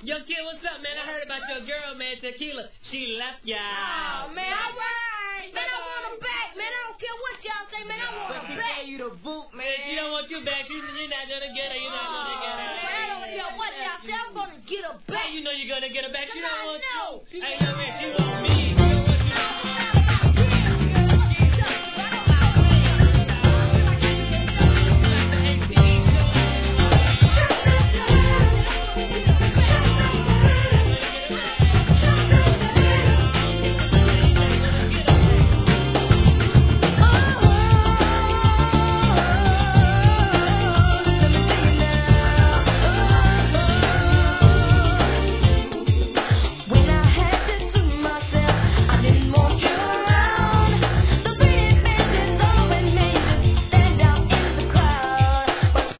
Yo, kid, what's up, man? I heard about your girl, man, Tequila. She left ya. Oh, man, all right. Man, I want her back, man. I don't care what y'all say, man. I want her back. She gave you the boot, man. She don't want you back. You're not gonna get her. You're not gonna get her. Man, I don't care what y'all say. I'm gonna get her back. How you know you're gonna get her back? She don't want you. you. Hey, yo, man, she want me.